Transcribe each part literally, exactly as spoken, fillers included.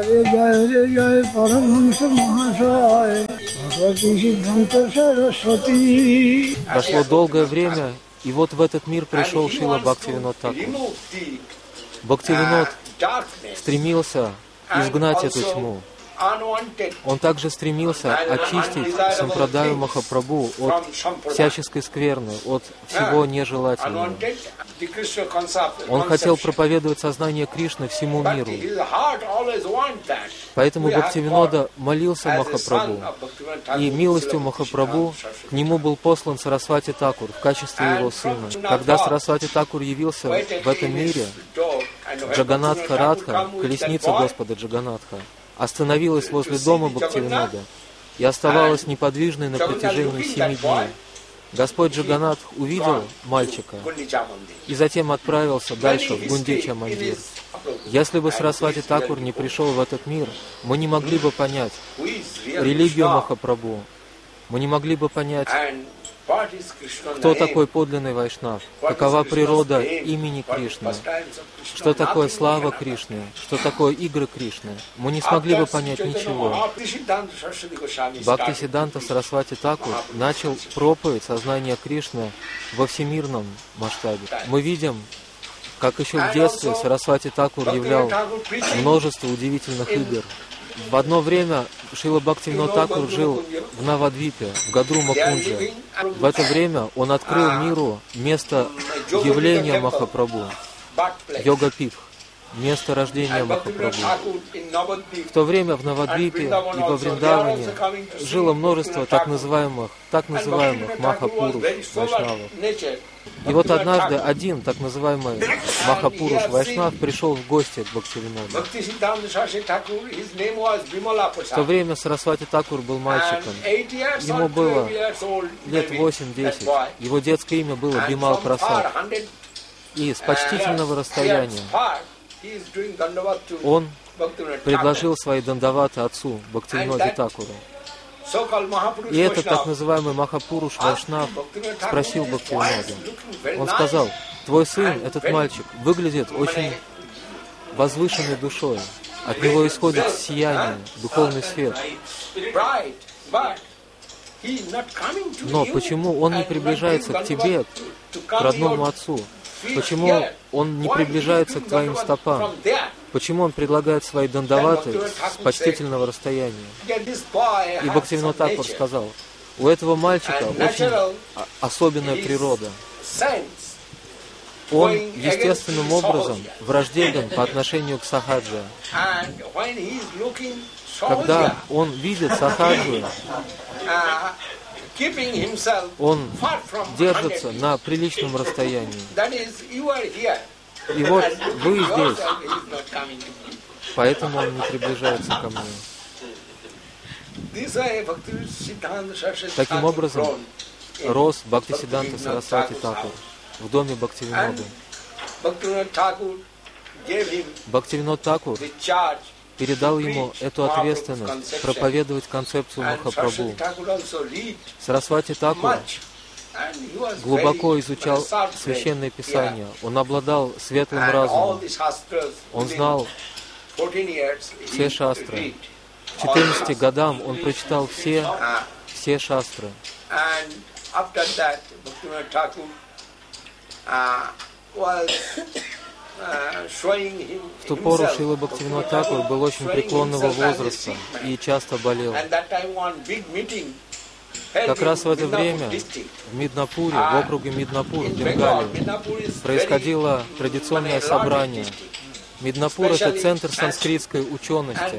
Прошло долгое время, и вот в этот мир пришел Шрила Бхактивинод Такур. Бхактивинод стремился изгнать эту тьму. Он также стремился очистить Сампрадаю Махапрабху от всяческой скверны, от всего нежелательного. Он хотел проповедовать сознание Кришны всему миру. Поэтому Бхактивинода молился Махапрабху, и милостью Махапрабху к нему был послан Сарасвати Такур в качестве его сына. Когда Сарасвати Такур явился в этом мире, Джаганатха Радха, колесница Господа Джаганатха, остановилась возле дома Бхактивинода и оставалась неподвижной на протяжении семи дней. Господь Джаганатх увидел мальчика и затем отправился дальше в Гундича Мандир. Если бы Сарасвати Такур не пришел в этот мир, мы не могли бы понять религию Махапрабху, мы не могли бы понять, кто такой подлинный Вайшнав, какова природа имени Кришны, что такое слава Кришны, что такое игры Кришны. Мы не смогли бы понять ничего. Бхактисиддханта Сарасвати Такур начал проповедь сознания Кришны во всемирном масштабе. Мы видим, как еще в детстве Сарасвати Такур являл множество удивительных игр. В одно время Шрила Бхактивинод Такур жил в Навадвипе, в Гадру Макунджа. В это время он открыл миру место явления Махапрабху, Йога-Питх, место рождения Махапрабху. В то время в Навадвипе и во Вриндаване жило множество так называемых, так называемых Махапуруш, Вайшнавов. И вот однажды один так называемый Махапуруш Вайшнав пришел в гости к Бхактивиноду. В то время Сарасвати Такур был мальчиком. Ему было лет восемь-десять. Его детское имя было Бимал Прасад. И с почтительного расстояния он предложил свои дандаваты отцу Бхактивиноду Такуру. И этот так называемый Махапуруш Вайшнав спросил Бхактивинода. Он сказал: твой сын, этот мальчик, выглядит очень возвышенной душой. От него исходит сияние, духовный свет. Но почему он не приближается к тебе, к родному отцу? Почему он не приближается к твоим стопам? Почему он предлагает свои дандаваты с почтительного расстояния? И Бхактивинод Такур сказал: у этого мальчика очень особенная природа. Он естественным образом враждебен по отношению к сахаджа. Когда он видит сахаджу, он держится на приличном расстоянии. И вот вы здесь, поэтому он не приближается ко мне. Таким образом, рос Бхактисиддханта Сарасвати Такур в доме Бхактивинода. Бхактивинод Такур передал ему эту ответственность проповедовать концепцию Махапрабху. Сарасвати Такур глубоко изучал Священное Писание. Он обладал светлым разумом. Он знал все шастры. К четырнадцати годам он прочитал все, все шастры. В ту пору Шрила Бхактивинод Такур был очень преклонного возраста и часто болел. Как раз в это время в Миднапуре, в округе Миднапур, в Бенгалии, происходило традиционное собрание. Миднапур — это центр санскритской учености.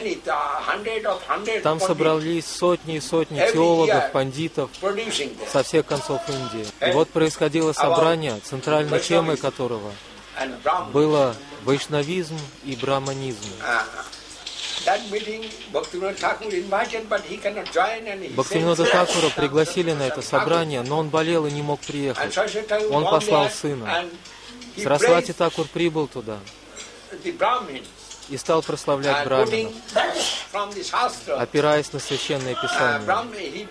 Там собрались сотни и сотни теологов, пандитов со всех концов Индии. И вот происходило собрание, центральной темой которого было вайшнавизм и браманизм. Бхактивинода Такура пригласили на это собрание, но он болел и не мог приехать. Он послал сына. Сарасвати Такур прибыл туда и стал прославлять браминов, опираясь на Священное Писание.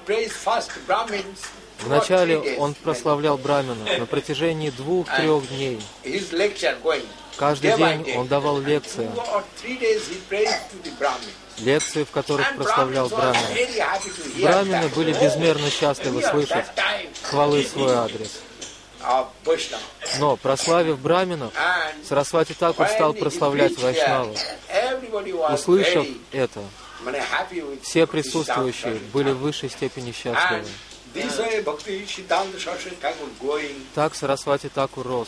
Вначале он прославлял браминов на протяжении двух-трех дней. Каждый день он давал лекции, лекции, в которых прославлял Брамина. Брамины были безмерно счастливы слышать хвалы в свой адрес. Но, прославив Браминов, Сарасвати Такур стал прославлять Вайшнавов. Услышав это, все присутствующие были в высшей степени счастливы. Так Сарасвати Такур рос.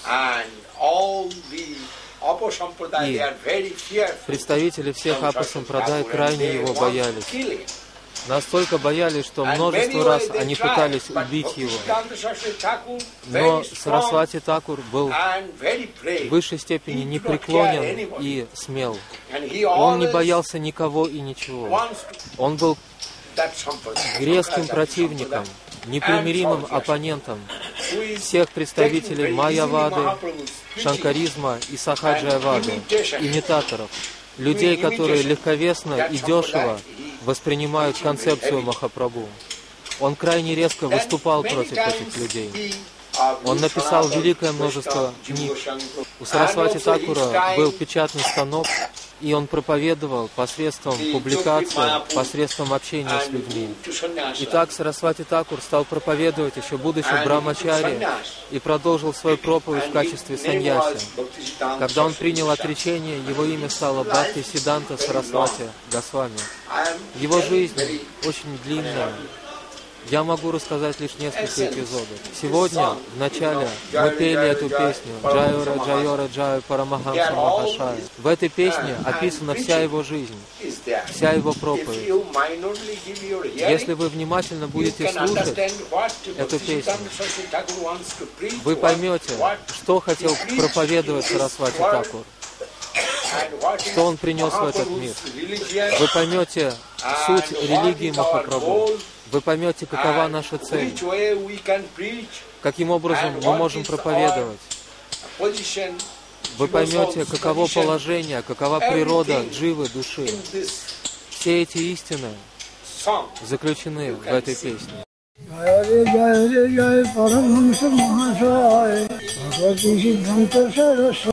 И представители всех апа-сампрадай крайне его боялись. Настолько боялись, что множество раз они пытались убить его. Но Сарасвати Такур был в высшей степени непреклонен и смел. Он не боялся никого и ничего. Он был резким противником, непримиримым оппонентом всех представителей майявады, шанкаризма и сахаджайавады, имитаторов, людей, которые легковесно и дешево воспринимают концепцию Махапрабху. Он крайне резко выступал против этих людей. Он написал великое множество книг. У Сарасвати Такура был печатный станок, и он проповедовал посредством публикаций, посредством общения с людьми. Итак, Сарасвати Такур стал проповедовать, еще будучи брамачари, и продолжил свою проповедь в качестве саньяси. Когда он принял отречение, его имя стало Бхакти Сиданта Сарасвати Госвами. Его жизнь очень длинная. Я могу рассказать лишь несколько эпизодов. Сегодня, в начале, мы пели эту песню «Джайора, Джайора, Джай Парамахамса Махашая». В этой песне описана вся его жизнь, вся его проповедь. Если вы внимательно будете слушать эту песню, вы поймете, что хотел проповедовать Сарасвати Такур, что он принес в этот мир. Вы поймете суть религии Махапрабху. Вы поймете, какова наша цель, каким образом мы можем проповедовать. Вы поймете, каково положение, какова природа дживы, души. Все эти истины заключены в этой песне.